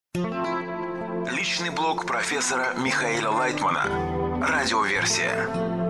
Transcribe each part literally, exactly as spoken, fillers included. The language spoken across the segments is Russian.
Личный блог профессора Михаила Лайтмана. Радиоверсия.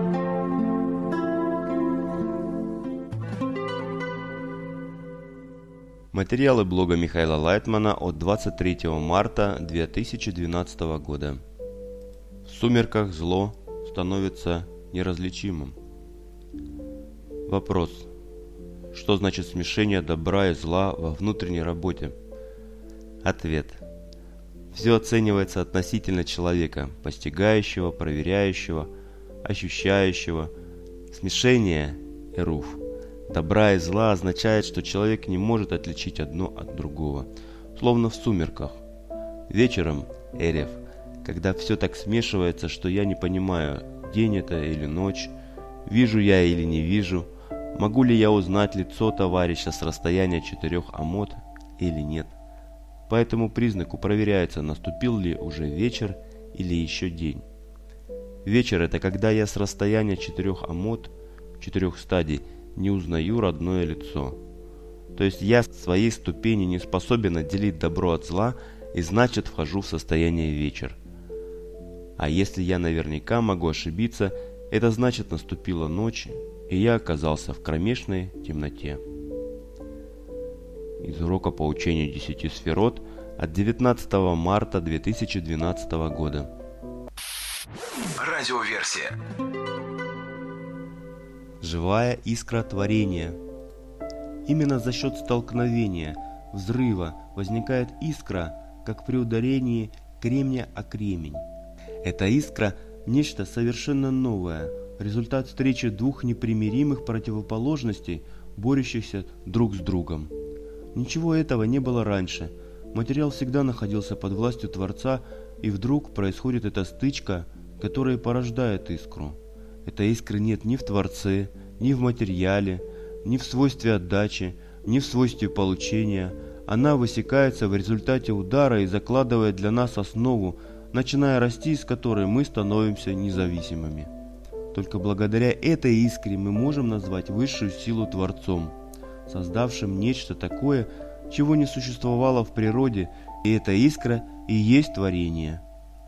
Материалы блога Михаила Лайтмана от двадцать третьего марта две тысячи двенадцатого года. В сумерках зло становится неразличимым. Вопрос. Что значит смешение добра и зла во внутренней работе? Ответ. Все оценивается относительно человека, постигающего, проверяющего, ощущающего. Смешение – эруф. Добра и зла означает, что человек не может отличить одно от другого, словно в сумерках. Вечером – эрев, когда все так смешивается, что я не понимаю, день это или ночь, вижу я или не вижу, могу ли я узнать лицо товарища с расстояния четырех амот или нет. По этому признаку проверяется, наступил ли уже вечер или еще день. Вечер – это когда я с расстояния четырех амот, четырех стадий, не узнаю родное лицо. То есть я с своей ступени не способен отделить добро от зла и значит вхожу в состояние вечер. А если я наверняка могу ошибиться, это значит наступила ночь, и я оказался в кромешной темноте. Из урока по учению десяти сферот от девятнадцатого марта две тысячи двенадцатого года. Радиоверсия. Живая искра творения. Именно за счет столкновения, взрыва возникает искра, как при ударении кремня о кремень. Эта искра – нечто совершенно новое, результат встречи двух непримиримых противоположностей, борющихся друг с другом. Ничего этого не было раньше. Материал всегда находился под властью Творца, и вдруг происходит эта стычка, которая порождает искру. Этой искры нет ни в Творце, ни в материале, ни в свойстве отдачи, ни в свойстве получения. Она высекается в результате удара и закладывает для нас основу, начиная расти из которой мы становимся независимыми. Только благодаря этой искре мы можем назвать высшую силу Творцом, создавшим нечто такое, чего не существовало в природе, и эта искра и есть творение.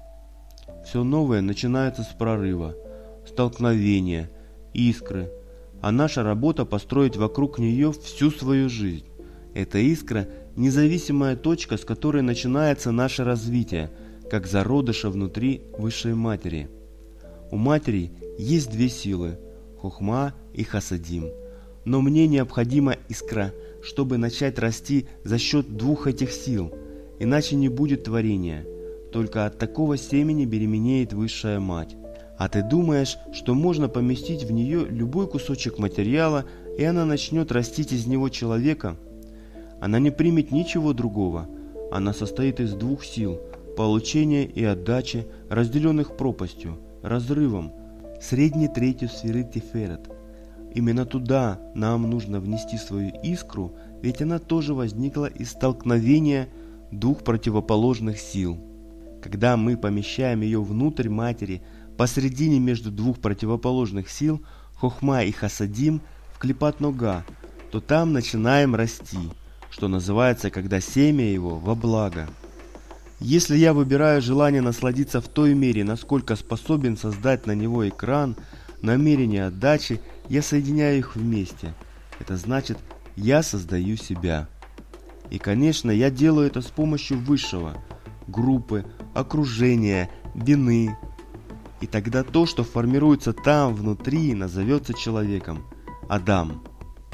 Все новое начинается с прорыва, столкновения, искры, а наша работа построить вокруг нее всю свою жизнь. Эта искра – независимая точка, с которой начинается наше развитие, как зародыша внутри высшей матери. У матери есть две силы – хохма и хасадим. Но мне необходима искра, чтобы начать расти за счет двух этих сил, иначе не будет творения. Только от такого семени беременеет высшая мать. А ты думаешь, что можно поместить в нее любой кусочек материала, и она начнет растить из него человека? Она не примет ничего другого. Она состоит из двух сил – получения и отдачи, разделенных пропастью, разрывом, средней третью сферы Тиферет. Именно туда нам нужно внести свою искру, ведь она тоже возникла из столкновения двух противоположных сил. Когда мы помещаем ее внутрь матери, посредине между двух противоположных сил, хохма и хасадим, в клипат нога, то там начинаем расти, что называется, когда семя его во благо. Если я выбираю желание насладиться в той мере, насколько способен создать на него экран, намерение отдачи, я соединяю их вместе. Это значит, я создаю себя. И, конечно, я делаю это с помощью высшего, группы, окружения, вины. И тогда то, что формируется там, внутри, назовется человеком. Адам.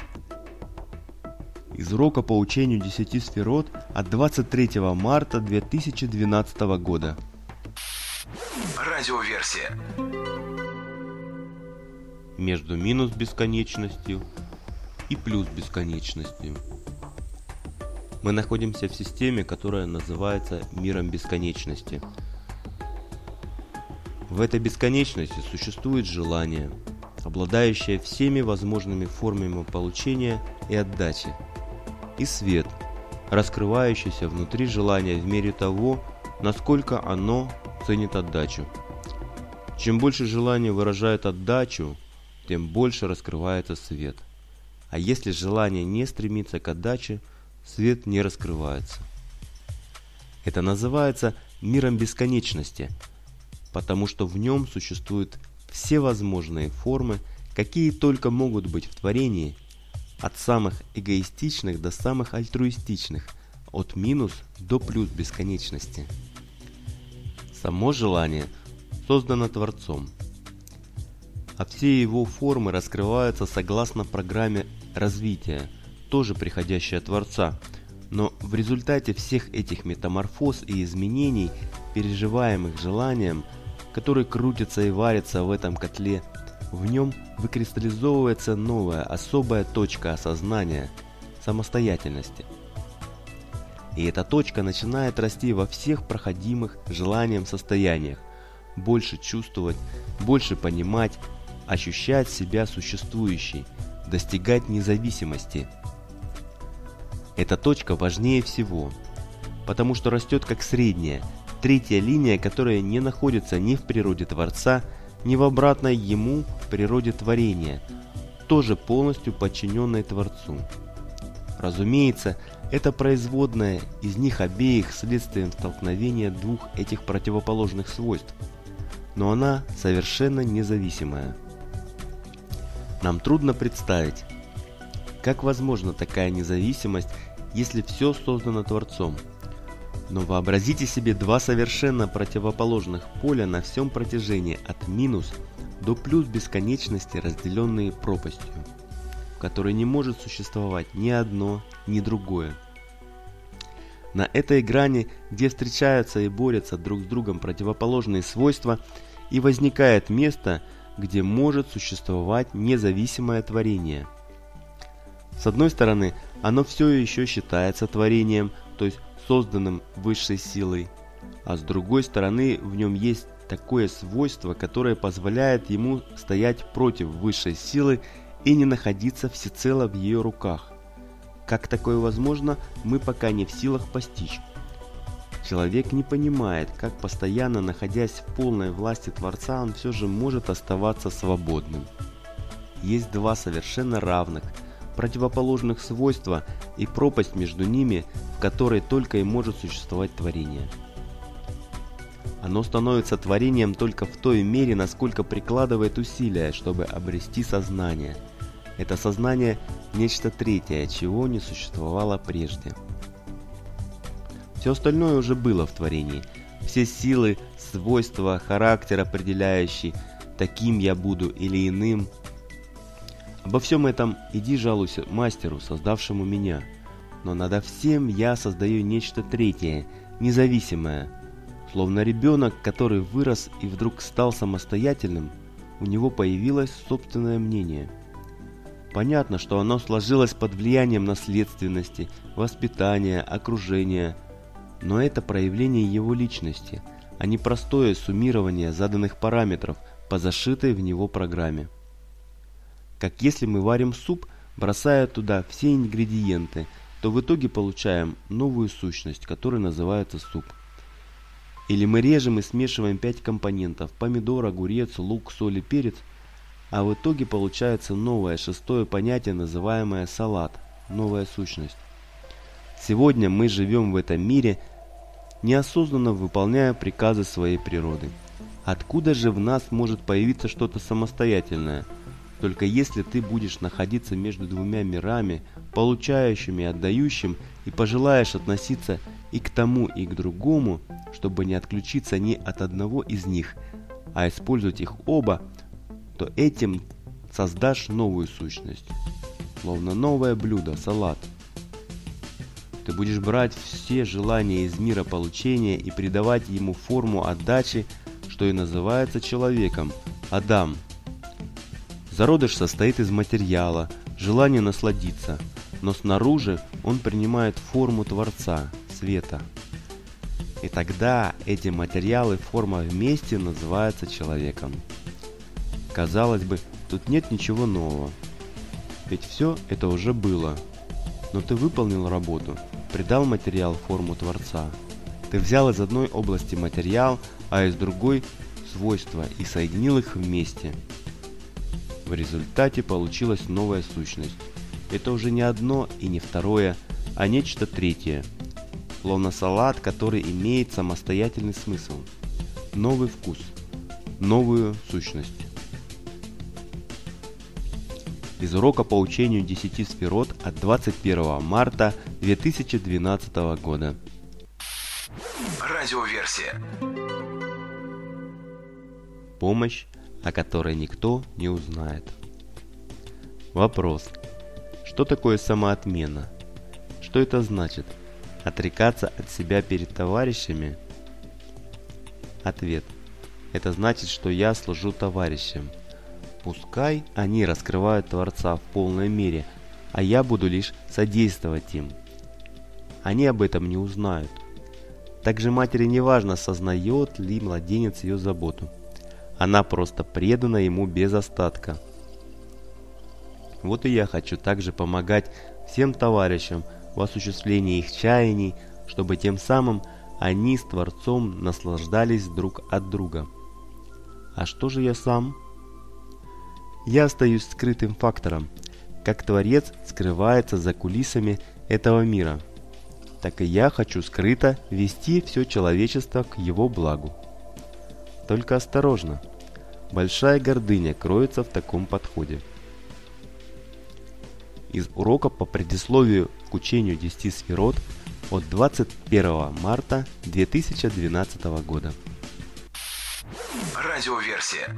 Из урока по учению десяти сферот от двадцать третьего марта две тысячи двенадцатого года. Радиоверсия. Между минус бесконечностью и плюс бесконечностью. Мы находимся в системе, которая называется миром бесконечности. В этой бесконечности существует желание, обладающее всеми возможными формами получения и отдачи, и свет, раскрывающийся внутри желания в мере того, насколько оно ценит отдачу. Чем больше желание выражает отдачу, тем больше раскрывается свет. А если желание не стремится к отдаче, свет не раскрывается. Это называется миром бесконечности, потому что в нем существуют все возможные формы, какие только могут быть в творении, от самых эгоистичных до самых альтруистичных, от минус до плюс бесконечности. Само желание создано Творцом, а все его формы раскрываются согласно программе развития, тоже приходящей от Творца, но в результате всех этих метаморфоз и изменений, переживаемых желанием, который крутится и варится в этом котле, в нем выкристаллизовывается новая, особая точка осознания, самостоятельности. И эта точка начинает расти во всех проходимых желанием состояниях, больше чувствовать, больше понимать, ощущать себя существующей, достигать независимости. Эта точка важнее всего, потому что растет как средняя, третья линия, которая не находится ни в природе Творца, ни в обратной ему природе творения, тоже полностью подчиненной Творцу. Разумеется, это производная из них обеих следствием столкновения двух этих противоположных свойств, но она совершенно независимая. Нам трудно представить, как возможна такая независимость, если все создано Творцом. Но вообразите себе два совершенно противоположных поля на всем протяжении от минус до плюс бесконечности, разделенные пропастью, в которой не может существовать ни одно, ни другое. На этой грани, где встречаются и борются друг с другом противоположные свойства, и возникает место, где может существовать независимое творение. С одной стороны, оно все еще считается творением, то есть созданным высшей силой, а с другой стороны, в нем есть такое свойство, которое позволяет ему стоять против высшей силы и не находиться всецело в ее руках. Как такое возможно, мы пока не в силах постичь. Человек не понимает, как, постоянно находясь в полной власти Творца, он все же может оставаться свободным. Есть два совершенно равных, противоположных свойства и пропасть между ними, в которой только и может существовать творение. Оно становится творением только в той мере, насколько прикладывает усилия, чтобы обрести сознание. Это сознание – нечто третье, чего не существовало прежде. Все остальное уже было в творении. Все силы, свойства, характер определяющий, таким я буду или иным. Обо всем этом иди жалуйся мастеру, создавшему меня. Но надо всем я создаю нечто третье, независимое. Словно ребенок, который вырос и вдруг стал самостоятельным, у него появилось собственное мнение. Понятно, что оно сложилось под влиянием наследственности, воспитания, окружения, но это проявление его личности, а не простое суммирование заданных параметров по зашитой в него программе. Как если мы варим суп, бросая туда все ингредиенты, то в итоге получаем новую сущность, которая называется суп. Или мы режем и смешиваем пять компонентов – помидор, огурец, лук, соль и перец, а в итоге получается новое шестое понятие, называемое салат, новая сущность. Сегодня мы живем в этом мире, неосознанно выполняя приказы своей природы. Откуда же в нас может появиться что-то самостоятельное? Только если ты будешь находиться между двумя мирами, получающим и отдающим, и пожелаешь относиться и к тому, и к другому, чтобы не отключиться ни от одного из них, а использовать их оба, то этим создашь новую сущность, словно новое блюдо, салат. Ты будешь брать все желания из мира получения и придавать ему форму отдачи, что и называется человеком, Адам. Зародыш состоит из материала, желания насладиться, но снаружи он принимает форму Творца, света. И тогда эти материалы и форма вместе называются человеком. Казалось бы, тут нет ничего нового, ведь все это уже было. Но ты выполнил работу, придал материал форму Творца. Ты взял из одной области материал, а из другой – свойства и соединил их вместе. В результате получилась новая сущность. Это уже не одно и не второе, а нечто третье. словно салат, который имеет самостоятельный смысл, новый вкус, новую сущность. Из урока по учению десяти сферот от двадцать первого марта две тысячи двенадцатого года. Радиоверсия. Помощь, о которой никто не узнает. Вопрос. Что такое самоотмена? Что это значит? Отрекаться от себя перед товарищами? Ответ. Это значит, что я служу товарищам. Пускай они раскрывают Творца в полной мере, а я буду лишь содействовать им. Они об этом не узнают. Также матери не важно, сознает ли младенец ее заботу. Она просто предана ему без остатка. Вот и я хочу также помогать всем товарищам в осуществлении их чаяний, чтобы тем самым они с Творцом наслаждались друг от друга. А что же я сам? Я остаюсь скрытым фактором, как Творец скрывается за кулисами этого мира. Так и я хочу скрыто вести все человечество к его благу. Только осторожно. Большая гордыня кроется в таком подходе. Из урока по предисловию к учению десяти сферот от двадцать первого марта две тысячи двенадцатого года. Радиоверсия.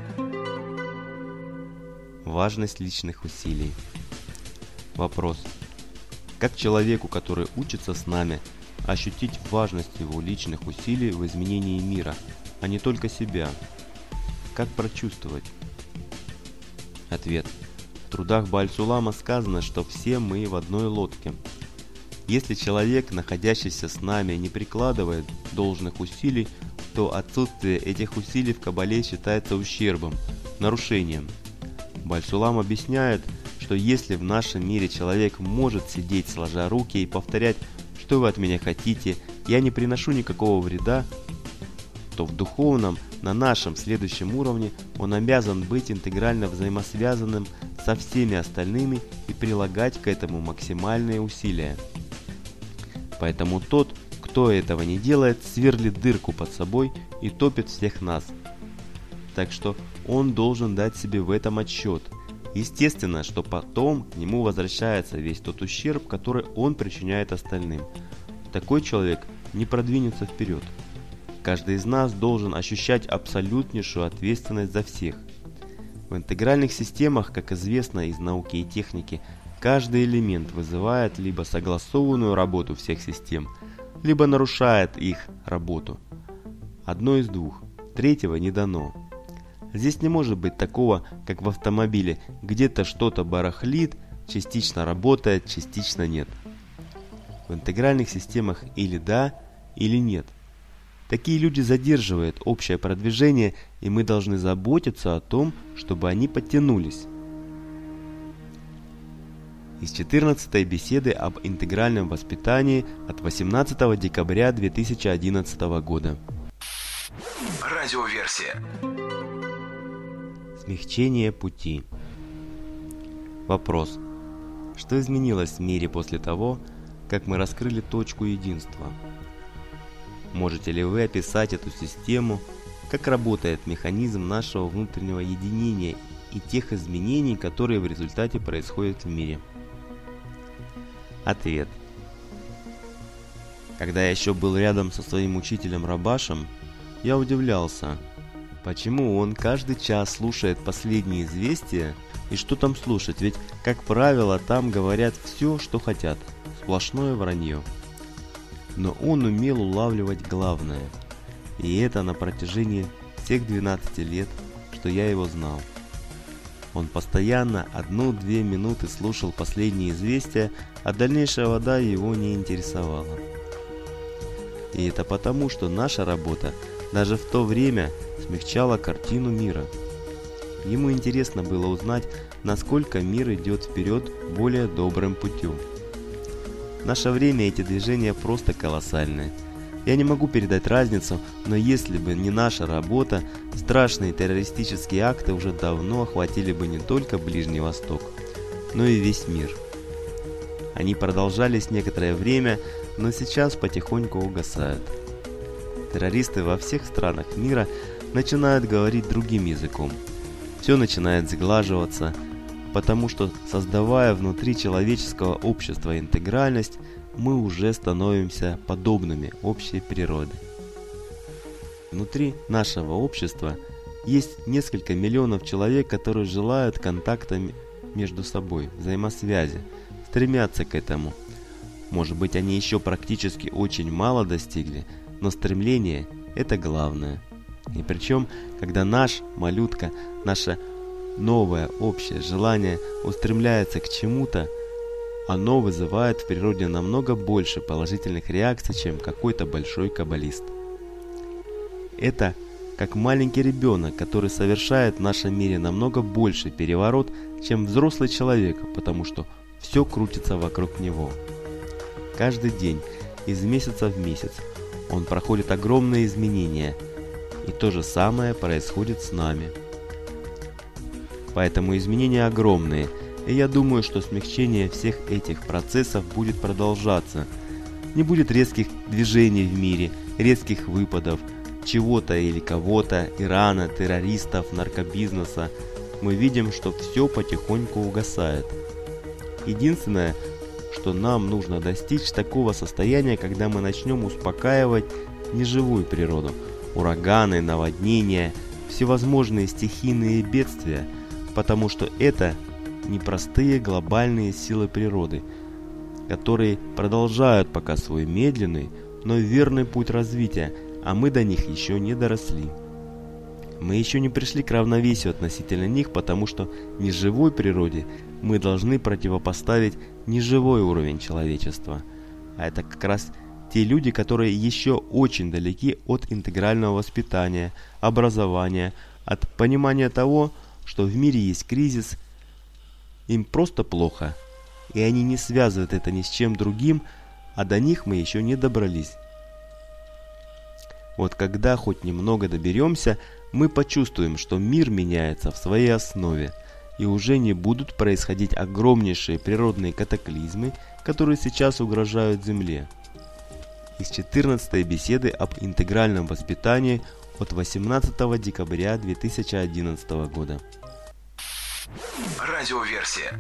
Важность личных усилий. Вопрос. Как человеку, который учится с нами, ощутить важность его личных усилий в изменении мира, а не только себя? Как прочувствовать? Ответ. В трудах Бааль-Сулама сказано, что все мы в одной лодке. Если человек, находящийся с нами, не прикладывает должных усилий, то отсутствие этих усилий в Кабале считается ущербом, нарушением. Бааль-Сулам объясняет, что если в нашем мире человек может сидеть сложа руки и повторять «что вы от меня хотите, я не приношу никакого вреда», то в духовном, на нашем следующем уровне он обязан быть интегрально взаимосвязанным со всеми остальными и прилагать к этому максимальные усилия. Поэтому тот, кто этого не делает, сверлит дырку под собой и топит всех нас. Так что он должен дать себе в этом отчет. Естественно, что потом к нему возвращается весь тот ущерб, который он причиняет остальным. Такой человек не продвинется вперед. Каждый из нас должен ощущать абсолютнейшую ответственность за всех. В интегральных системах, как известно из науки и техники, каждый элемент вызывает либо согласованную работу всех систем, либо нарушает их работу. Одно из двух, третьего не дано. Здесь не может быть такого, как в автомобиле, где-то что-то барахлит, частично работает, частично нет. В интегральных системах или да, или нет. Такие люди задерживают общее продвижение, и мы должны заботиться о том, чтобы они подтянулись. Из четырнадцатой беседы об интегральном воспитании от восемнадцатого декабря две тысячи одиннадцатого года. Радиоверсия. Смягчение пути. Вопрос. Что изменилось в мире после того, как мы раскрыли точку единства? Можете ли вы описать эту систему, как работает механизм нашего внутреннего единения и тех изменений, которые в результате происходят в мире? Ответ. Когда я еще был рядом со своим учителем Рабашем, я удивлялся, почему он каждый час слушает последние известия, и что там слушать, ведь, как правило, там говорят все, что хотят, сплошное вранье. Но он умел улавливать главное, и это на протяжении всех двенадцати лет, что я его знал. Он постоянно одну-две минуты слушал последние известия, а дальнейшая вода его не интересовала. И это потому, что наша работа даже в то время смягчала картину мира. Ему интересно было узнать, насколько мир идет вперед более добрым путем. В наше время эти движения просто колоссальные. Я не могу передать разницу, но если бы не наша работа, страшные террористические акты уже давно охватили бы не только Ближний Восток, но и весь мир. Они продолжались некоторое время, но сейчас потихоньку угасают. Террористы во всех странах мира начинают говорить другим языком. Все начинает сглаживаться, потому что, создавая внутри человеческого общества интегральность, мы уже становимся подобными общей природе. Внутри нашего общества есть несколько миллионов человек, которые желают контакта между собой, взаимосвязи, стремятся к этому. Может быть, они еще практически очень мало достигли, но стремление – это главное. И причем, когда наш малютка, наше новое общее желание устремляется к чему-то, оно вызывает в природе намного больше положительных реакций, чем какой-то большой каббалист. Это как маленький ребенок, который совершает в нашем мире намного больший переворот, чем взрослый человек, потому что все крутится вокруг него. Каждый день, из месяца в месяц, он проходит огромные изменения, и то же самое происходит с нами. Поэтому изменения огромные, и я думаю, что смягчение всех этих процессов будет продолжаться. Не будет резких движений в мире, резких выпадов, чего-то или кого-то, Ирана, террористов, наркобизнеса. Мы видим, что все потихоньку угасает. Единственное, что нам нужно достичь такого состояния, когда мы начнем успокаивать неживую природу, ураганы, наводнения, всевозможные стихийные бедствия, потому что это непростые глобальные силы природы, которые продолжают пока свой медленный, но верный путь развития, а мы до них еще не доросли. Мы еще не пришли к равновесию относительно них, потому что неживой природе мы должны противопоставить неживой уровень человечества. А это как раз те люди, которые еще очень далеки от интегрального воспитания, образования, от понимания того, что в мире есть кризис, им просто плохо, и они не связывают это ни с чем другим, а до них мы еще не добрались. Вот когда хоть немного доберемся, мы почувствуем, что мир меняется в своей основе, и уже не будут происходить огромнейшие природные катаклизмы, которые сейчас угрожают Земле. Из четырнадцатой беседы об интегральном воспитании от восемнадцатого декабря две тысячи одиннадцатого года. Радиоверсия.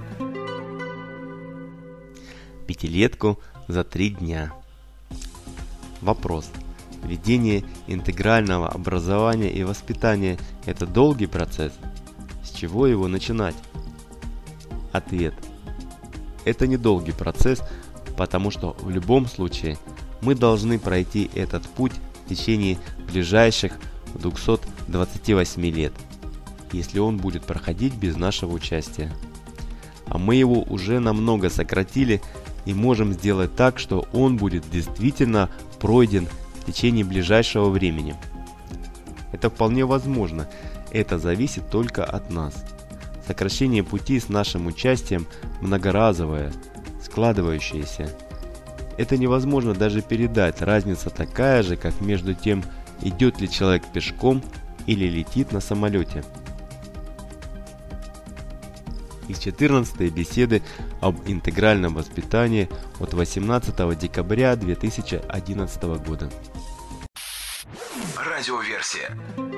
Пятилетку за три дня. Вопрос. Введение интегрального образования и воспитания – это долгий процесс? С чего его начинать? Ответ. Это не долгий процесс, потому что в любом случае мы должны пройти этот путь в течение ближайших двухсот двадцати восьми лет, если он будет проходить без нашего участия. А мы его уже намного сократили и можем сделать так, что он будет действительно пройден в течение ближайшего времени. Это вполне возможно, это зависит только от нас. Сокращение пути с нашим участием многоразовое, складывающееся. Это невозможно даже передать, разница такая же, как между тем, идет ли человек пешком или летит на самолете. Из четырнадцатой беседы об интегральном воспитании от восемнадцатого декабря две тысячи одиннадцатого года. Радиоверсия.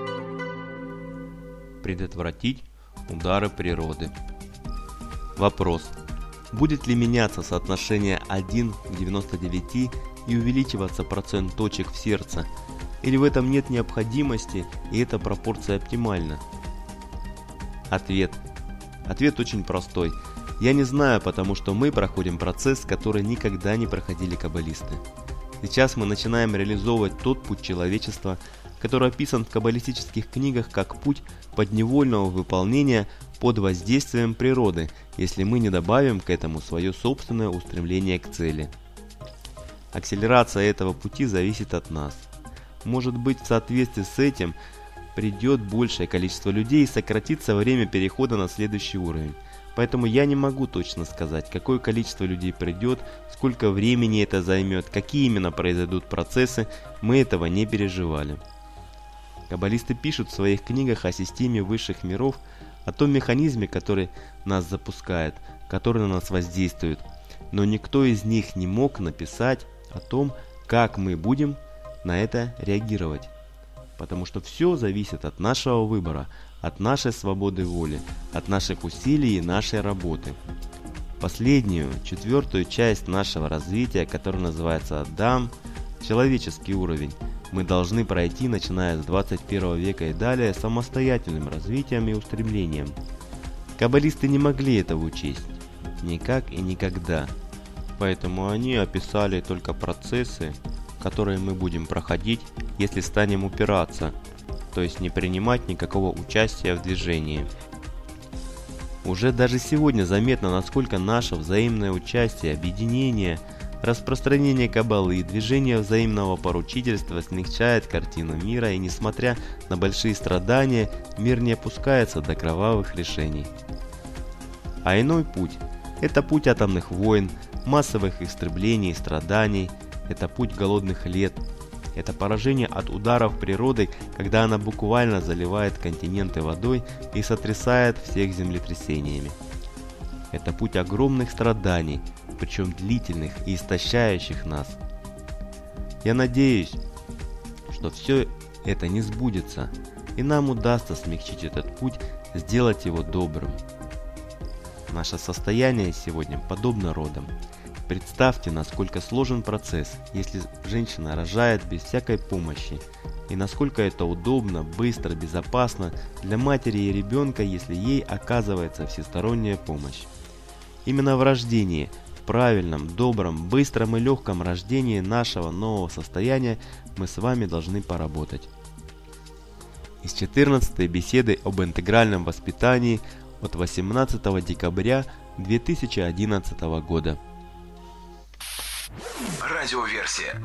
Предотвратить удары природы. Вопрос. Будет ли меняться соотношение один к девяноста девяти и увеличиваться процент точек в сердце? Или в этом нет необходимости и эта пропорция оптимальна? Ответ. Ответ очень простой. Я не знаю, потому что мы проходим процесс, который никогда не проходили каббалисты. Сейчас мы начинаем реализовывать тот путь человечества, который описан в каббалистических книгах как путь подневольного выполнения под воздействием природы, если мы не добавим к этому свое собственное устремление к цели. Акселерация этого пути зависит от нас. Может быть, в соответствии с этим придет большее количество людей и сократится время перехода на следующий уровень. Поэтому я не могу точно сказать, какое количество людей придет, сколько времени это займет, какие именно произойдут процессы, мы этого не переживали. Каббалисты пишут в своих книгах о системе высших миров, о том механизме, который нас запускает, который на нас воздействует, но никто из них не мог написать о том, как мы будем на это реагировать. Потому что все зависит от нашего выбора, от нашей свободы воли, от наших усилий и нашей работы. Последнюю, четвертую часть нашего развития, которая называется Адам, человеческий уровень, мы должны пройти, начиная с двадцать первого века и далее, самостоятельным развитием и устремлением. Каббалисты не могли этого учесть. Никак и никогда. Поэтому они описали только процессы, которые мы будем проходить, если станем упираться, то есть не принимать никакого участия в движении. Уже даже сегодня заметно, насколько наше взаимное участие, объединение, распространение каббалы и движение взаимного поручительства смягчает картину мира, и несмотря на большие страдания, мир не опускается до кровавых решений. А иной путь – это путь атомных войн, массовых истреблений и страданий, это путь голодных лет, это поражение от ударов природы, когда она буквально заливает континенты водой и сотрясает всех землетрясениями. Это путь огромных страданий, причем длительных и истощающих нас. Я надеюсь, что все это не сбудется, и нам удастся смягчить этот путь, сделать его добрым. Наше состояние сегодня подобно родам. Представьте, насколько сложен процесс, если женщина рожает без всякой помощи, и насколько это удобно, быстро, безопасно для матери и ребенка, если ей оказывается всесторонняя помощь. Именно в рождении, в правильном, добром, быстром и легком рождении нашего нового состояния мы с вами должны поработать. Из четырнадцатой беседы об интегральном воспитании от восемнадцатого декабря две тысячи одиннадцатого года. Радиоверсия.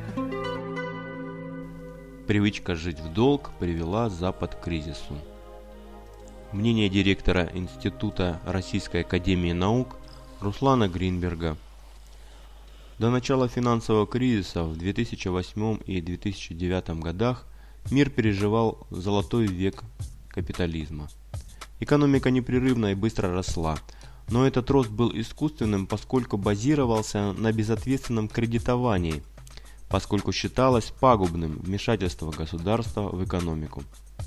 Привычка жить в долг привела Запад к кризису. Мнение директора Института Российской академии наук Руслана Гринберга. До начала финансового кризиса в две тысячи восьмом и две тысячи девятом годах мир переживал золотой век капитализма. Экономика непрерывно и быстро росла, но этот рост был искусственным, поскольку базировался на безответственном кредитовании, поскольку считалось пагубным вмешательство государства в экономику.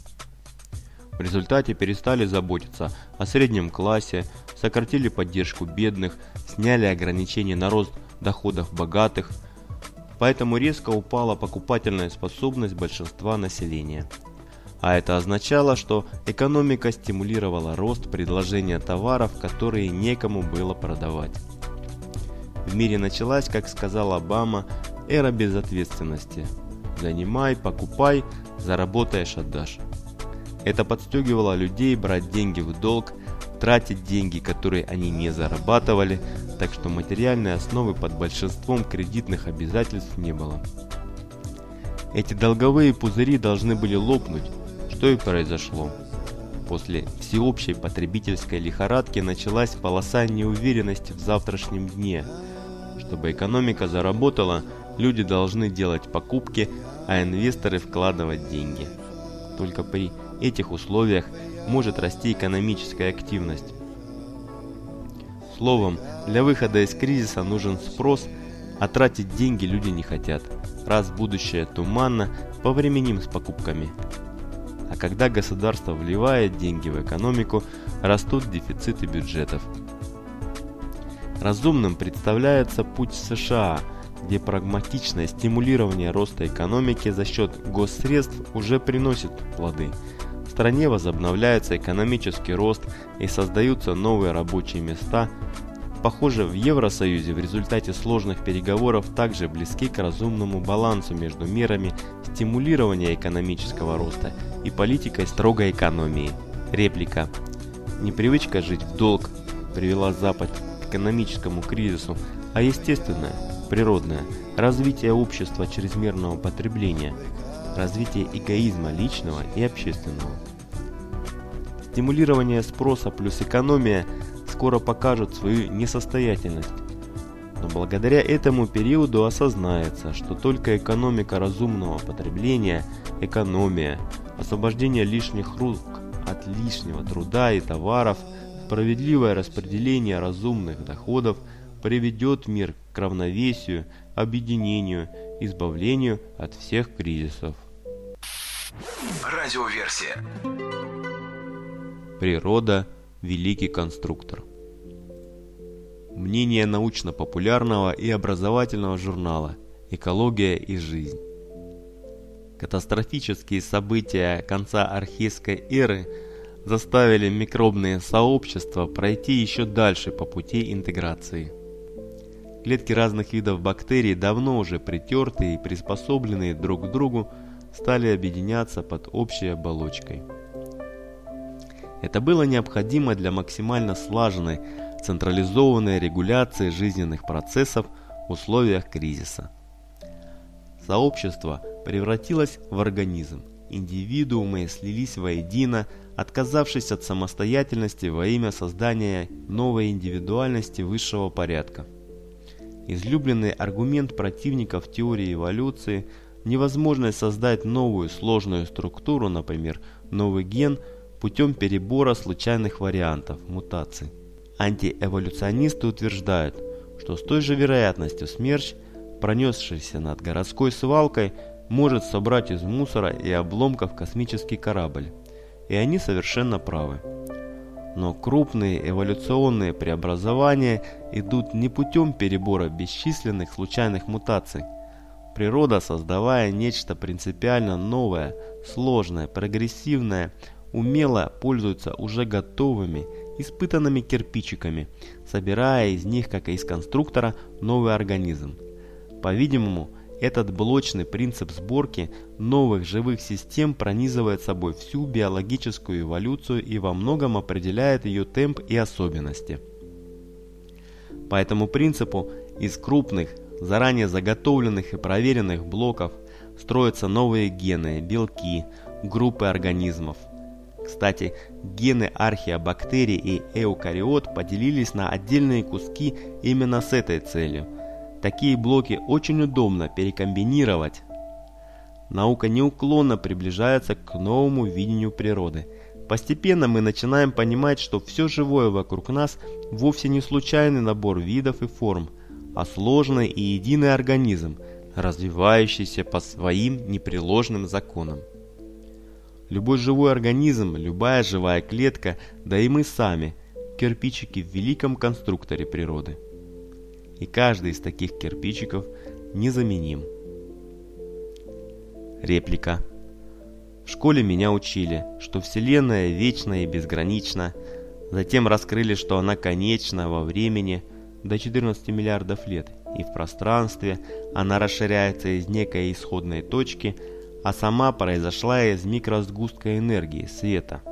В результате перестали заботиться о среднем классе, сократили поддержку бедных, сняли ограничения на рост доходов богатых, поэтому резко упала покупательная способность большинства населения. А это означало, что экономика стимулировала рост предложения товаров, которые некому было продавать. В мире началась, как сказал Обама, эра безответственности. Занимай, покупай, заработаешь, отдашь. Это подстегивало людей брать деньги в долг, тратить деньги, которые они не зарабатывали, так что материальной основы под большинством кредитных обязательств не было. Эти долговые пузыри должны были лопнуть, что и произошло. После всеобщей потребительской лихорадки началась полоса неуверенности в завтрашнем дне. Чтобы экономика заработала, люди должны делать покупки, а инвесторы вкладывать деньги. Только при этих условиях может расти экономическая активность. Словом, для выхода из кризиса нужен спрос, а тратить деньги люди не хотят. Раз будущее туманно, повременим с покупками. А когда государство вливает деньги в экономику, растут дефициты бюджетов. Разумным представляется путь в США, где прагматичное стимулирование роста экономики за счет госсредств уже приносит плоды. В стране возобновляется экономический рост и создаются новые рабочие места. Похоже, в Евросоюзе в результате сложных переговоров также близки к разумному балансу между мерами стимулирования экономического роста и политикой строгой экономии. Реплика. Непривычка жить в долг привела Запад к экономическому кризису, а естественное, природное развитие общества чрезмерного потребления, развитие эгоизма личного и общественного. Стимулирование спроса плюс экономия скоро покажут свою несостоятельность. Но благодаря этому периоду осознается, что только экономика разумного потребления, экономия, освобождение лишних рук от лишнего труда и товаров, справедливое распределение разумных доходов приведет мир к равновесию, объединению, избавлению от всех кризисов. Радиоверсия. Природа – великий конструктор. Мнение научно-популярного и образовательного журнала «Экология и жизнь». Катастрофические события конца архейской эры заставили микробные сообщества пройти еще дальше по пути интеграции. Клетки разных видов бактерий, давно уже притертые и приспособленные друг к другу, стали объединяться под общей оболочкой. Это было необходимо для максимально слаженной, централизованной регуляции жизненных процессов в условиях кризиса. Сообщество превратилось в организм. Индивидуумы слились воедино, отказавшись от самостоятельности во имя создания новой индивидуальности высшего порядка. Излюбленный аргумент противников теории эволюции – невозможность создать новую сложную структуру, например, новый ген, путем перебора случайных вариантов, мутаций. Антиэволюционисты утверждают, что с той же вероятностью смерч, пронесшийся над городской свалкой, может собрать из мусора и обломков космический корабль. И они совершенно правы. Но крупные эволюционные преобразования идут не путем перебора бесчисленных случайных мутаций. Природа, создавая нечто принципиально новое, сложное, прогрессивное, умело пользуется уже готовыми, испытанными кирпичиками, собирая из них, как из конструктора, новый организм. По-видимому, этот блочный принцип сборки новых живых систем пронизывает собой всю биологическую эволюцию и во многом определяет ее темп и особенности. По этому принципу из крупных, заранее заготовленных и проверенных блоков строятся новые гены, белки, группы организмов. Кстати, гены археобактерий и эукариот поделились на отдельные куски именно с этой целью. Такие блоки очень удобно перекомбинировать. Наука неуклонно приближается к новому видению природы. Постепенно мы начинаем понимать, что все живое вокруг нас вовсе не случайный набор видов и форм, а сложный и единый организм, развивающийся по своим непреложным законам. Любой живой организм, любая живая клетка, да и мы сами – кирпичики в великом конструкторе природы. И каждый из таких кирпичиков незаменим. Реплика. В школе меня учили, что Вселенная вечна и безгранична, затем раскрыли, что она конечна во времени до четырнадцати миллиардов лет, и в пространстве она расширяется из некой исходной точки, а сама произошла из микросгустка энергии, света.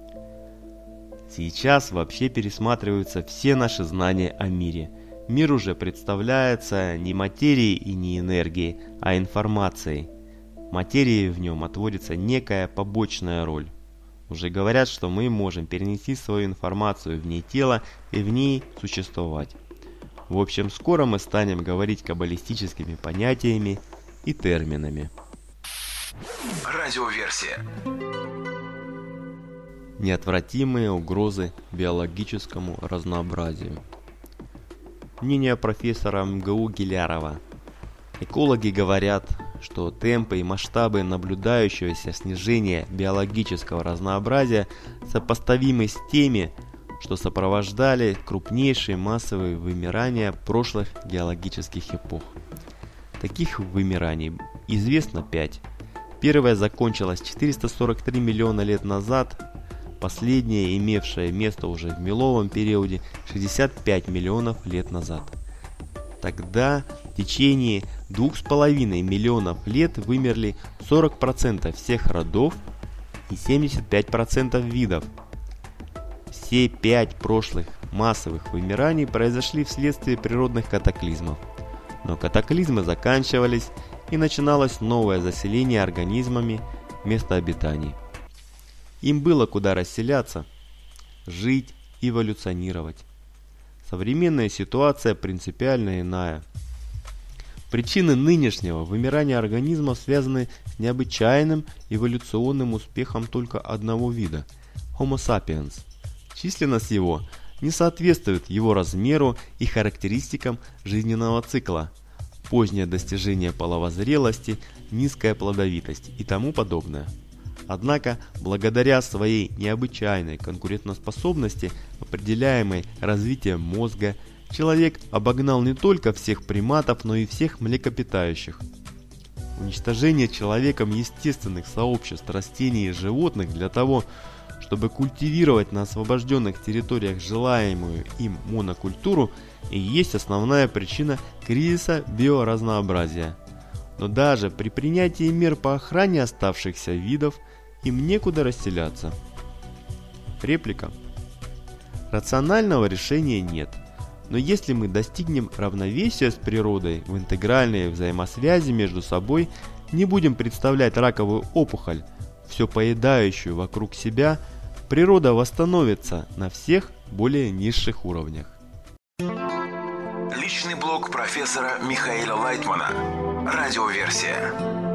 Сейчас вообще пересматриваются все наши знания о мире. Мир уже представляется не материей и не энергией, а информацией. Материи в нем отводится некая побочная роль. Уже говорят, что мы можем перенести свою информацию вне тела и в ней существовать. В общем, скоро мы станем говорить каббалистическими понятиями и терминами. Радиоверсия. Неотвратимые угрозы биологическому разнообразию. Мнение профессора эм гэ у Гилярова. Экологи говорят, что темпы и масштабы наблюдающегося снижения биологического разнообразия сопоставимы с теми, что сопровождали крупнейшие массовые вымирания прошлых геологических эпох. Таких вымираний известно пять. Первое закончилось четыреста сорок три миллиона лет назад, последнее, имевшее место уже в меловом периоде, шестьдесят пять миллионов лет назад. Тогда в течение двух с половиной миллионов лет вымерли сорок процентов всех родов и семьдесят пять процентов видов. Все пять прошлых массовых вымираний произошли вследствие природных катаклизмов. Но катаклизмы заканчивались, и начиналось новое заселение организмами места обитания. Им было куда расселяться, жить, эволюционировать. Современная ситуация принципиально иная. Причины нынешнего вымирания организмов связаны с необычайным эволюционным успехом только одного вида – Homo sapiens. Численность его не соответствует его размеру и характеристикам жизненного цикла, позднее достижение половозрелости, низкая плодовитость и тому подобное. Однако, благодаря своей необычайной конкурентоспособности, определяемой развитием мозга, человек обогнал не только всех приматов, но и всех млекопитающих. Уничтожение человеком естественных сообществ растений и животных для того, чтобы культивировать на освобожденных территориях желаемую им монокультуру, и есть основная причина кризиса биоразнообразия. Но даже при принятии мер по охране оставшихся видов им некуда расселяться. Реплика. Рационального решения нет. Но если мы достигнем равновесия с природой в интегральной взаимосвязи между собой, не будем представлять раковую опухоль, все поедающую вокруг себя, природа восстановится на всех более низших уровнях. Личный блог профессора Михаила Лайтмана. Радиоверсия.